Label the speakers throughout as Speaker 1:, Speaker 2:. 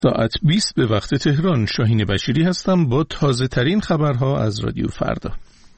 Speaker 1: ساعت 20 به وقت تهران. شاهین بشیری هستم با تازه ترین خبرها از رادیو فردا.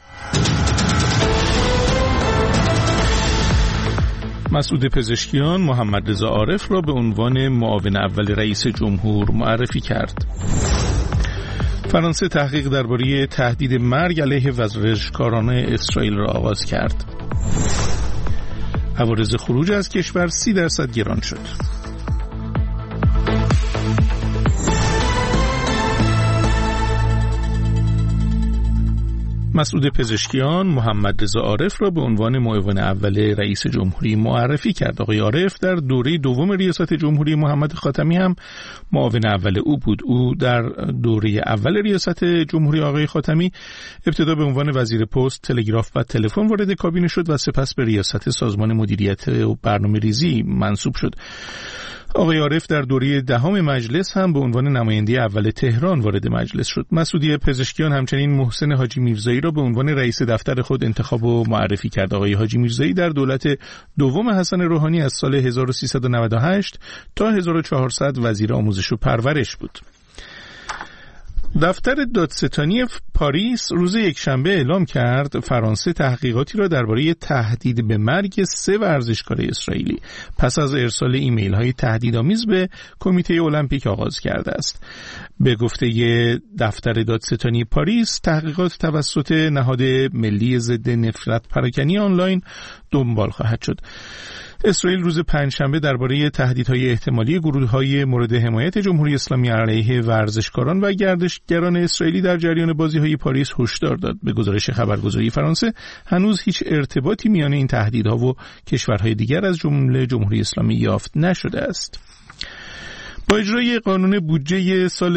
Speaker 1: مسعود پزشکیان محمد رضا عارف را به عنوان معاون اول رئیس جمهور معرفی کرد. فرانسه تحقیق درباره تهدید مرگ علیه ورزشکاران اسرائیل را آغاز کرد. عوارض خروج از کشور 30% گران شد. مسعود پزشکیان محمد رضا عارف را به عنوان معاون اول رئیس جمهوری معرفی کرد. آقای عارف در دوره دوم ریاست جمهوری محمد خاتمی هم معاون اول او بود. او در دوره اول ریاست جمهوری آقای خاتمی ابتدا به عنوان وزیر پست، تلگراف و تلفن وارد کابینه شد و سپس به ریاست سازمان مدیریت و برنامه‌ریزی منصوب شد. آقای عارف در دوره دهم مجلس هم به عنوان نماینده اول تهران وارد مجلس شد. مسعود پزشکیان همچنین محسن حاجی میرزایی را به عنوان رئیس دفتر خود انتخاب و معرفی کرد. آقای حاجی میرزایی در دولت دوم حسن روحانی از سال 1398 تا 1400 وزیر آموزش و پرورش بود. دفتر دادستانی پاریس روز یکشنبه اعلام کرد فرانسه تحقیقاتی را درباره تهدید به مرگ 3 ورزشکار اسرائیلی پس از ارسال ایمیل‌های تهدیدآمیز به کمیته المپیک آغاز کرده است. به گفته دفتر دادستانی پاریس، تحقیقات توسط نهاد ملی ضد نفرت پراکنی آنلاین دنبال خواهد شد. اسرائیل روز پنجشنبه درباره تهدیدهای احتمالی گروه‌های مورد حمایت جمهوری اسلامی علیه ورزشکاران و گردشگران اسرائیلی در جریان بازی‌های پاریس هشدار داد. به گزارش خبرگزاری فرانسه، هنوز هیچ ارتباطی میان این تهدیدها و کشورهای دیگر از جمله جمهوری اسلامی یافت نشده است. با اجرای قانون بودجه سال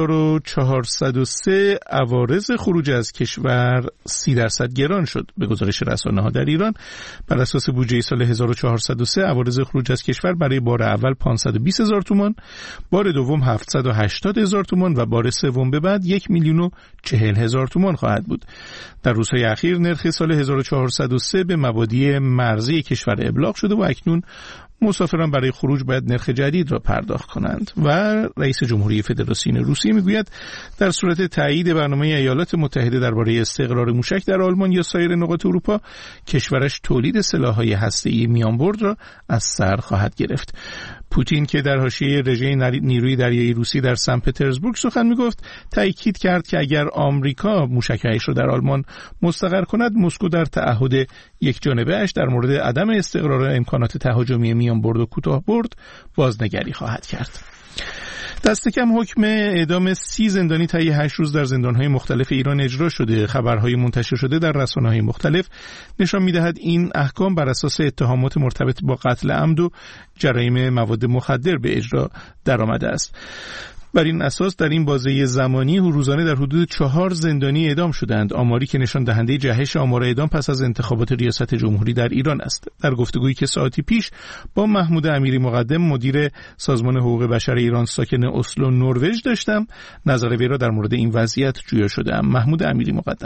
Speaker 1: 1403 عوارض خروج از کشور 30% گران شد. به گزارش رسانه‌ها در ایران، بر اساس بودجه سال 1403 عوارض خروج از کشور برای بار اول 520,000 تومان، بار دوم 780,000 تومان و بار سوم به بعد 1,040,000 تومان خواهد بود. در روزهای اخیر نرخ سال 1403 به مبادی مرزی کشور ابلاغ شده و اکنون مسافران برای خروج باید نرخ جدید را پرداخت کنند. و رئیس جمهوری فدراسیون روسیه میگوید در صورت تایید برنامه ایالات متحده درباره استقرار موشک در آلمان یا سایر نقاط اروپا، کشورش تولید سلاح‌های هسته‌ای میانبرد را از سر خواهد گرفت. پوتین که در حاشیه رژه نیروی دریایی روسی در سن پترزبورگ سخن میگفت، تاکید کرد که اگر آمریکا موشک‌هایش را در آلمان مستقر کند، مسکو در تعهد یکجانبه اش در مورد عدم استقرار امکانات تهاجمی میانبرد و کوتاه‌برد بازنگری خواهد کرد. دست کم حکم اعدام 30 زندانی طی 8 روز در زندان‌های مختلف ایران اجرا شده. خبرهای منتشر شده در رسانه‌های مختلف نشان می‌دهد این احکام بر اساس اتهامات مرتبط با قتل عمد و جرایم مواد مخدر به اجرا درآمده است. بر این اساس در این بازه زمانی روزانه در حدود 4 زندانی اعدام شدند، آماری که نشان دهنده جهش آمار اعدام پس از انتخابات ریاست جمهوری در ایران است. در گفتگویی که ساعتی پیش با محمود امیری مقدم مدیر سازمان حقوق بشر ایران ساکن اسلو نروژ داشتم، نظر وی را در مورد این وضعیت جویا شدم. محمود امیری مقدم: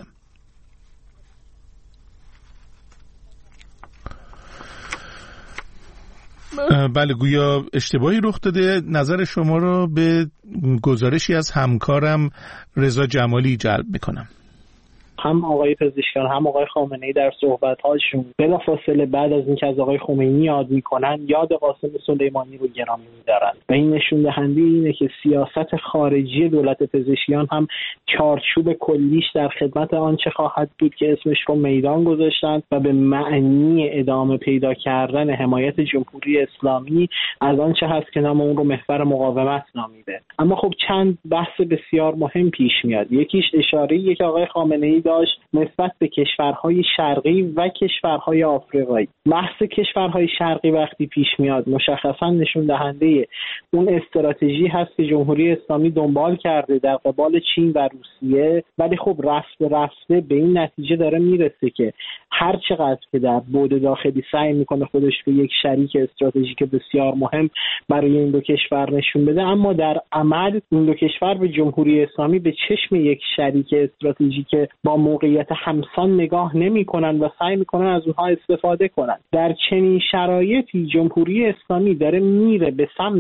Speaker 1: بله، گویا اشتباهی رخ داده. نظر شما را به گزارشی از همکارم رضا جمالی جلب میکنم.
Speaker 2: هم آقای پزشکیان هم آقای خامنه‌ای در صحبت‌هاشون بلافاصله بعد از اینکه از آقای خمینی یاد میکنن، یاد قاسم سلیمانی رو گرامی می‌دارن و این نشون دهنده اینه که سیاست خارجی دولت پزشکیان هم چارچوب کلیش در خدمت آنچه خواهد بود که اسمش رو میدان گذاشتن و به معنی ادامه پیدا کردن حمایت جمهوری اسلامی از آنچه هست که نام اون رو محور مقاومت نامیده. اما خب چند بحث بسیار مهم پیش میاد. یکیش اشاره‌ای که آقای خامنه‌ای داشت نسبت به کشورهای شرقی و کشورهای آفریقایی. بحث کشورهای شرقی وقتی پیش میاد مشخصا نشون دهنده اون استراتژی هست که جمهوری اسلامی دنبال کرده در قبال چین و روسیه، ولی خب رفته به این نتیجه داره میرسه که هر چقدر که در بعد داخلی سعی میکنه خودش به یک شریک استراتژیک بسیار مهم برای این دو کشور نشون بده، اما در عمل این دو کشور به جمهوری اسلامی به چشم یک شریک استراتژیک با با موقعیت همسان نگاه نمی‌کنن و سعی می‌کنن از اونها استفاده کنن. در چنین شرایطی جمهوری اسلامی داره میره به سمت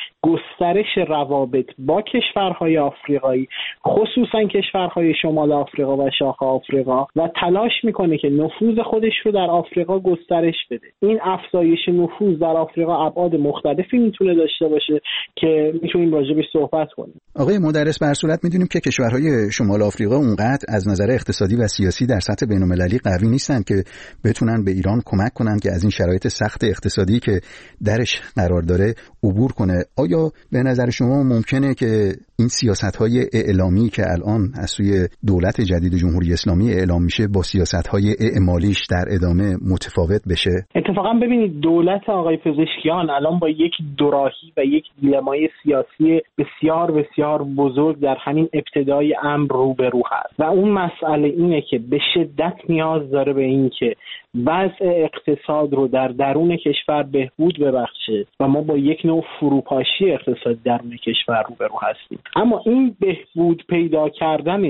Speaker 2: گسترش روابط با کشورهای آفریقایی، خصوصا کشورهای شمال آفریقا و شاخ آفریقا، و تلاش میکنه که نفوذ خودش رو در آفریقا گسترش بده. این افزایش نفوذ در آفریقا ابعاد مختلفی میتونه داشته باشه که میتونیم راجعش صحبت کنیم.
Speaker 3: آقای مدرس، به هر صورت میدونیم که کشورهای شمال آفریقا اونقدر از نظر اقتصادی و سیاسی در سطح بین‌المللی قوی نیستن که بتونن به ایران کمک کنن که از این شرایط سخت اقتصادی که درش قرار داره عبور کنه. آیا به نظر شما ممکنه که این سیاست‌های اعلامی که الان از سوی دولت جدید جمهوری اسلامی اعلام میشه با سیاست‌های اعمالیش در ادامه متفاوت بشه؟
Speaker 2: اتفاقا ببینید دولت آقای پزشکیان الان با یک دوراهی و یک دیلمای سیاسی بسیار بسیار بزرگ در همین ابتدای امر روبرو هست و اون مسئله اینه که به شدت نیاز داره به این که وضع اقتصاد رو در درون کشور بهبود ببخشه و ما با یک نوع فروپاشی اقتصاد درون کشور روبرو هستیم. اما این بهبود پیدا کردن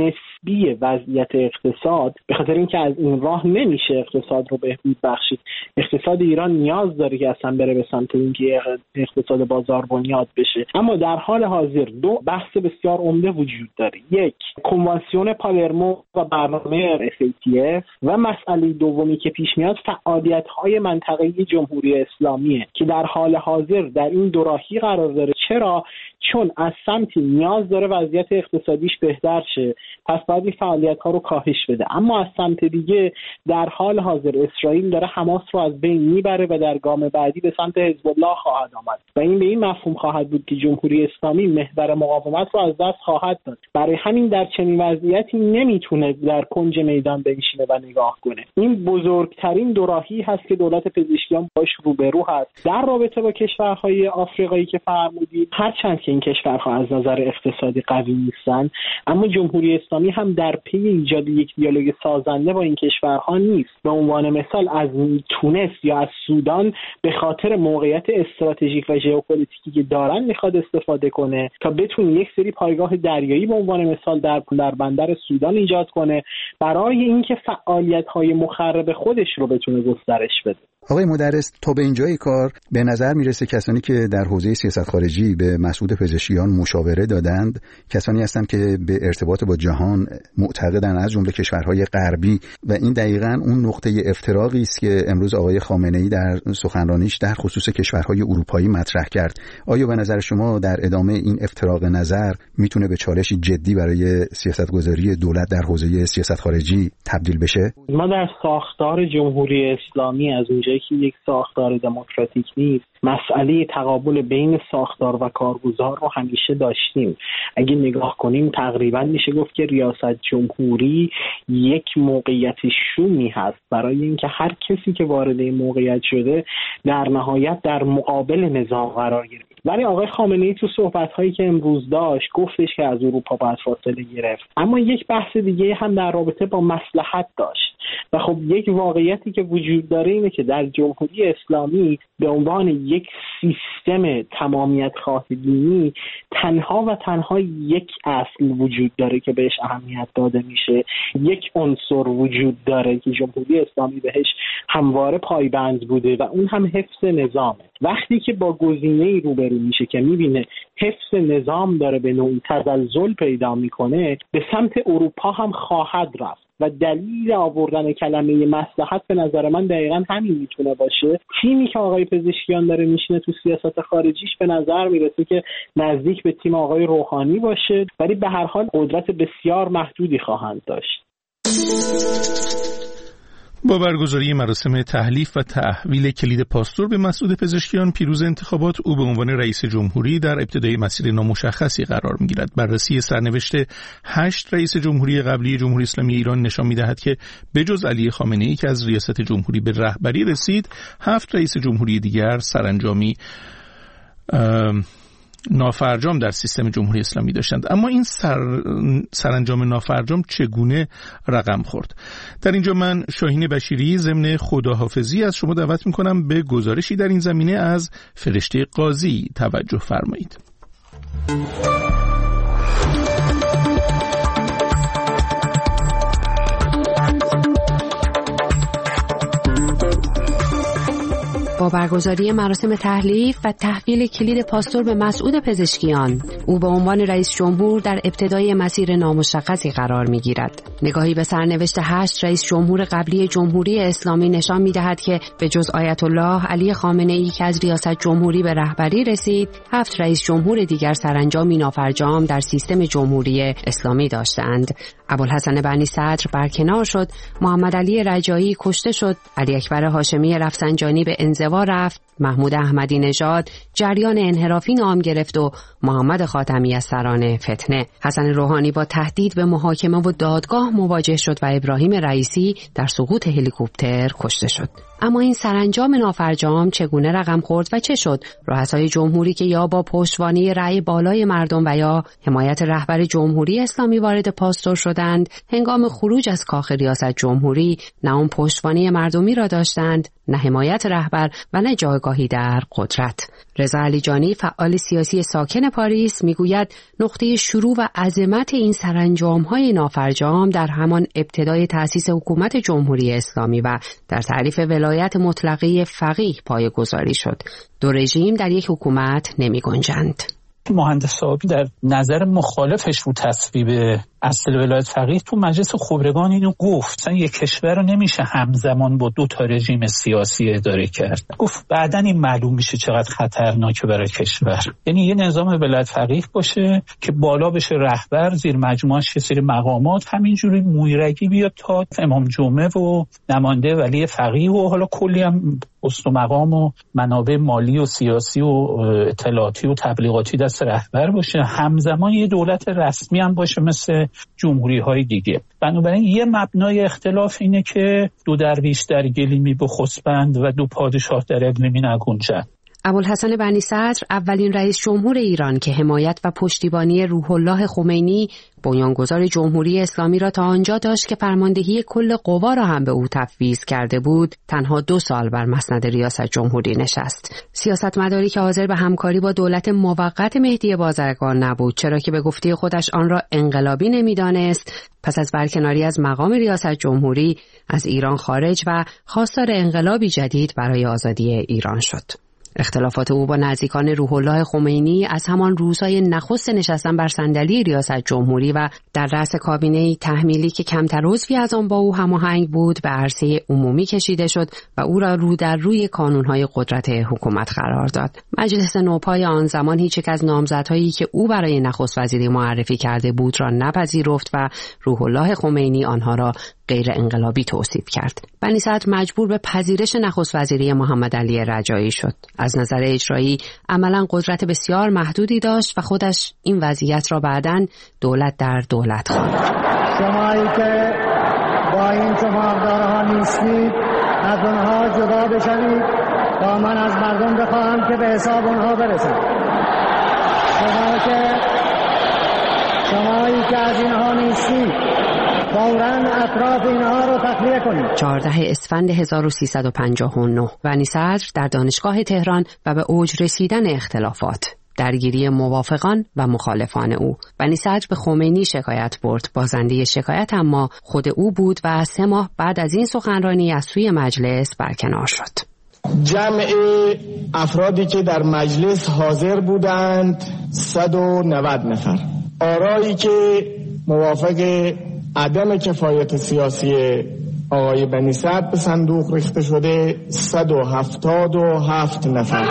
Speaker 2: نسبی وضعیت اقتصاد به خاطر اینکه از این راه نمیشه اقتصاد رو بهبود بخشید. اقتصاد ایران نیاز داره که اصلا بره به سمت اینکه اقتصاد بازار بنیاد بشه. اما در حال حاضر دو بحث بسیار عمده وجود داره. یک، کنوانسیون پالرمو و برنامه FATF و مسئله دومی که پیش میاد فعالیت‌های منطقه‌ای جمهوری اسلامیه که در حال حاضر در این دوراهی قرار داره. چرا؟ چون از سمتی نیاز داره وضعیت اقتصادیش بهتر شه، پس باید این فعالیت‌ها رو کاهش بده. اما از سمت دیگه در حال حاضر اسرائیل داره حماس رو از بین میبره و در گام بعدی به سمت حزب الله خواهد آمد و این به این مفهوم خواهد بود که جمهوری اسلامی محور مقاومت رو از دست خواهد داد. برای همین در چنین وضعیتی نمیتونه در کنج میدان بنشینه و نگاه کنه. این بزرگترین دوراهی هست که دولت پزشکیان باش روبرو هست در رابطه با کشورهای آفریقایی که فرمودید. هرچند که این کشورها از نظر اقتصادی قوی نیستن، اما جمهوری اسلامی هم در پی ایجاد یک دیالوگ سازنده با این کشورها نیست. به عنوان مثال از تونس یا از سودان به خاطر موقعیت استراتژیک و ژئوپلیتیکی که دارن میخواد استفاده کنه تا بتونه یک سری پایگاه دریایی به عنوان مثال در بندر سودان ایجاد کنه برای اینکه فعالیت‌های مخرب خودش رو بتونه گسترش بده.
Speaker 3: آقای مدرس، تا به اینجای کار به نظر میرسه کسانی که در حوزه سیاست خارجی به مسعود پزشکیان مشاوره دادند کسانی هستند که به ارتباط با جهان معتقدن، از جمله کشورهای غربی، و این دقیقاً اون نقطه افتراقی است که امروز آقای خامنه‌ای در سخنرانیش در خصوص کشورهای اروپایی مطرح کرد. آیا به نظر شما در ادامه این افتراق نظر میتونه به چالشی جدی برای سیاستگذاری دولت در حوزه سیاست خارجی تبدیل بشه؟
Speaker 2: ما در ساختار جمهوری اسلامی از اونجایی که یک ساختار دموکراتیک نیست، مسئله تقابل بین ساختار و کارگزار رو همیشه داشتیم. اگه نگاه کنیم تقریبا میشه گفت که ریاست جمهوری یک موقعیت شومی هست برای اینکه هر کسی که وارد این موقعیت شده در نهایت در مقابل نظام قرار گیره. ولی آقای خامنه‌ای تو صحبت‌هایی که امروز داشت گفتش که از اروپا باید فاصله گرفت، اما یک بحث دیگه هم در رابطه با مصلحت داشت و خب یک واقعیتی که وجود داره اینه که در جمهوری اسلامی به عنوان یک سیستم تمامیت خواه دینی تنها و تنها یک اصل وجود داره که بهش اهمیت داده میشه، یک عنصر وجود داره که جمهوری اسلامی بهش همواره پایبند بوده و اون هم حفظ نظامه. وقتی که با گزینه‌ای روبرو میشه که میبینه حفظ نظام داره به نوعی تزلزل پیدا میکنه، به سمت اروپا هم خواهد رفت و دلیل آوردن کلمه مصلحت به نظر من دقیقاً همین میتونه باشه. تیمی که آقای پزشکیان داره میشینه تو سیاست خارجیش به نظر میرسه که نزدیک به تیم آقای روحانی باشه، ولی به هر حال قدرت بسیار محدودی خواهند داشت.
Speaker 1: با برگزاری مراسم تحلیف و تحویل کلید پاستور به مسعود پزشکیان پیروز انتخابات، او به عنوان رئیس جمهوری در ابتدای مسیر نامشخصی قرار می‌گیرد. بررسی سرنوشت 8 رئیس جمهوری قبلی جمهوری اسلامی ایران نشان می‌دهد که بجز علی خامنه‌ای که از ریاست جمهوری به رهبری رسید، 7 رئیس جمهوری دیگر سرانجامی نافرجام در سیستم جمهوری اسلامی داشتند. اما این سرانجام نافرجام چگونه رقم خورد؟ در اینجا من شاهین بشیری ضمن خداحافظی از شما دعوت میکنم به گزارشی در این زمینه از فرشته قاضی توجه فرمایید.
Speaker 4: با برگزاری مراسم تحلیف و تحویل کلید پاستور به مسعود پزشکیان، او به عنوان رئیس جمهور در ابتدای مسیر نامشخصی قرار می‌گیرد. نگاهی به سرنوشت 8 رئیس جمهور قبلی جمهوری اسلامی نشان می‌دهد که به جز آیت الله علی خامنه‌ای که از ریاست جمهوری به رهبری رسید، 7 رئیس جمهور دیگر سرانجامی نافرجام در سیستم جمهوری اسلامی داشتند. ابوالحسن بنی صدر برکنار شد، محمد علی رجایی کشته شد، علی اکبر هاشمی رفسنجانی به انزوا رفت، محمود احمدی نژاد جریان انحرافی نام گرفت و محمد خاتمی از سران فتنه. حسن روحانی با تهدید به محاکمه و دادگاه مواجه شد و ابراهیم رئیسی در سقوط هلیکوپتر کشته شد. اما این سرانجام نافرجام چگونه رقم خورد و چه شد؟ رؤسای جمهوری که یا با پشتوانه رأی بالای مردم و یا حمایت رهبر جمهوری اسلامی وارد پاستور شدند، هنگام خروج از کاخ ریاست جمهوری نه اون پشتوانه مردمی را داشتند، نه حمایت رهبر و نه جایگاهی در قدرت. رضا علیجانی فعال سیاسی ساکن پاریس میگوید نقطه شروع و عظمت این سرانجام‌های نافرجام در همان ابتدای تأسیس حکومت جمهوری اسلامی و در تعریف ولایت مطلقه فقیه پایه‌گذاری شد. دو رژیم در یک حکومت نمی‌گنجند.
Speaker 5: مهندس صاحبی در نظر مخالفش رو تصویب اصل ولایت فقیه تو مجلس خبرگان اینو گفت، مثلا یک کشور رو نمیشه همزمان با 2 تا رژیم سیاسی اداره کرد. گفت بعدن این معلوم میشه چقدر خطرناکه برای کشور. یعنی یه نظام ولایت فقیه باشه که بالا بشه رهبر، زیر مجموعش یه سری مقامات همینجوری مویرگی بیاد تا امام جمعه و نماینده ولی فقیه و حالا کلی هم پست و مقام و منابع مالی و سیاسی و اطلاعاتی و تبلیغاتی دست رهبر باشه، همزمان یه دولت رسمی هم باشه مثل جمهوری های دیگه. بنابراین یه مبنای اختلاف اینه که 2 درویش در گلیمی بخسبند و 2 پادشاه در اقلیمی نگنجند.
Speaker 4: ابوالحسن بنی صدر اولین رئیس جمهور ایران که حمایت و پشتیبانی روح الله خمینی بنیانگذار جمهوری اسلامی را تا آنجا داشت که فرماندهی کل قوا را هم به او تفویض کرده بود، تنها 2 سال بر مسند ریاست جمهوری نشست. سیاستمداری که حاضر به همکاری با دولت موقت مهدی بازرگان نبود، چرا که به گفته خودش آن را انقلابی نمی‌دانست، پس از برکناری از مقام ریاست جمهوری از ایران خارج و خواستار انقلابی جدید برای آزادی ایران شد. اختلافات او با نزدیکان روح الله خمینی از همان روزهای نخست نشستن بر صندلی ریاست جمهوری و در رأس کابینه تحمیلی که کمتر عضوی از آن با او هماهنگ بود به عرصه عمومی کشیده شد و او را رو در روی کانونهای قدرت حکومت قرار داد. مجلس نوپای آن زمان هیچ یک از نامزدهایی که او برای نخست وزیری معرفی کرده بود را نپذیرفت و روح الله خمینی آنها را غیر انقلابی توصیف کرد. بنی صدر مجبور به پذیرش نخست وزیری محمد علی رجایی شد. از نظر اجرایی عملاً قدرت بسیار محدودی داشت و خودش این وضعیت را بعداً دولت در دولت خواند.
Speaker 6: شمایی که با این سماقدارها نیستید از اونها جدا بشوید تا من از مردم بخواهم که به حساب اونها برسند. شمایی که از اینها نیستید فوراً اطراف اینها رو تخلیه کنید.
Speaker 4: 14 اسفند 1359 بنی صدر در دانشگاه تهران و به اوج رسیدن اختلافات، درگیری موافقان و مخالفان او. بنی صدر به خمینی شکایت برد. بازنده شکایت اما خود او بود و 3 ماه بعد از این سخنرانی از سوی مجلس برکنار شد.
Speaker 7: جمع افرادی که در مجلس حاضر بودند 190 نفر. آرایی که موافق عدم کفایت سیاسی آقای بنی صدر به صندوق ریخته شده 177 نفر.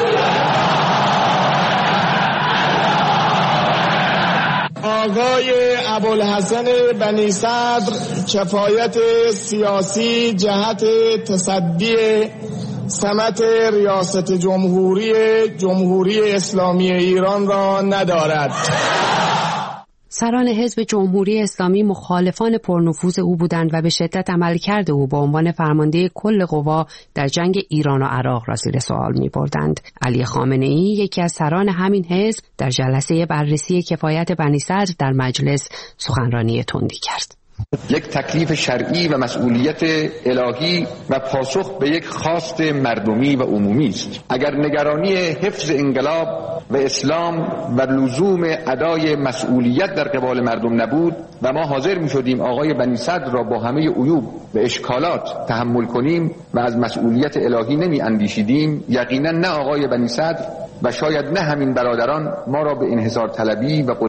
Speaker 7: آقای ابوالحسن بنی صدر کفایت سیاسی جهت تصدی سمت ریاست جمهوری اسلامی ایران را ندارد.
Speaker 4: سران حزب جمهوری اسلامی مخالفان پرنفوذ او بودند و به شدت عملکرد او به عنوان فرمانده کل قوا در جنگ ایران و عراق را زیر سوال می‌بردند. علی خامنه‌ای یکی از سران همین حزب در جلسه بررسی کفایت بنی صدر در مجلس سخنرانی تندی کرد.
Speaker 8: یک تکلیف شرعی و مسئولیت الهی و پاسخ به یک خواست مردمی و عمومی است. اگر نگرانی حفظ انقلاب و اسلام و لزوم ادای مسئولیت در قبال مردم نبود و ما حاضر می شدیم آقای بنی صدر را با همه عیوب و اشکالات تحمل کنیم و از مسئولیت الهی نمی اندیشیدیم، یقینا نه آقای بنی صدر و شاید نه همین برادران ما را به انحصار طلبی و